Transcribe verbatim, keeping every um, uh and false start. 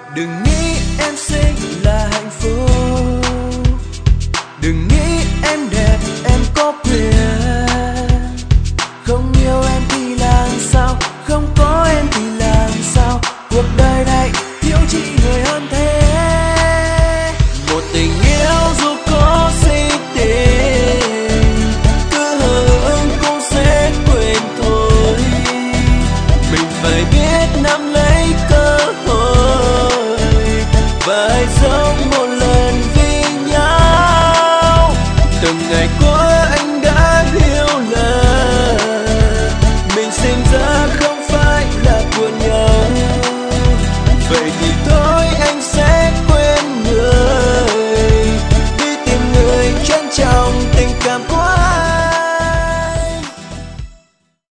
Đừng nghĩ em xinh là hạnh phúc, đừng nghĩ em đẹp em có quyền. Không yêu em thì làm sao, không có em thì làm sao, cuộc đời này thiếu chi người hơn thế. Một tình yêu dù có si tình, cứ hờ hững cũng sẽ quên thôi. Mình phải biết nắm lấy cơ hội và hãy sống một lần vì nhau. Từng ngày qua anh đã hiểu là mình sinh ra không phải là của nhau. Vậy thì thôi